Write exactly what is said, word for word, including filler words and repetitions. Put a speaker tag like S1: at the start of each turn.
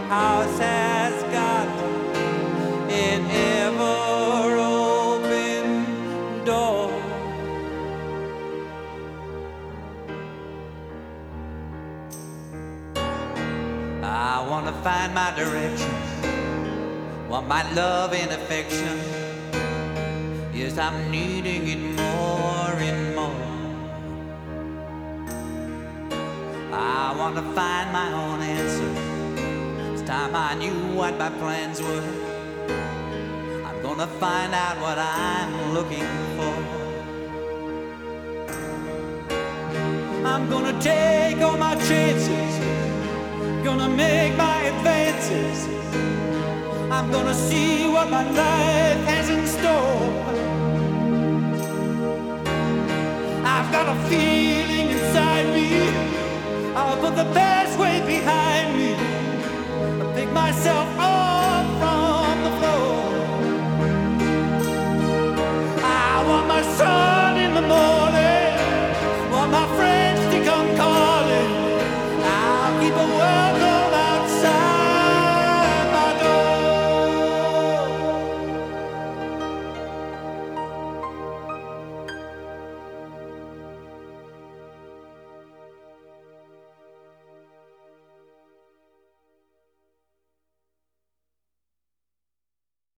S1: house has got an ever open door. I want to find my direction, want my love and affection. Yes, I'm needing it more and more. I want to find my own answer. It's time I knew what my plans were. I'm gonna find out what I'm looking for. I'm gonna take all my chances, gonna make my advances. I'm gonna see what my life has in store. I've got a feeling inside me, I'll put the best way behind me.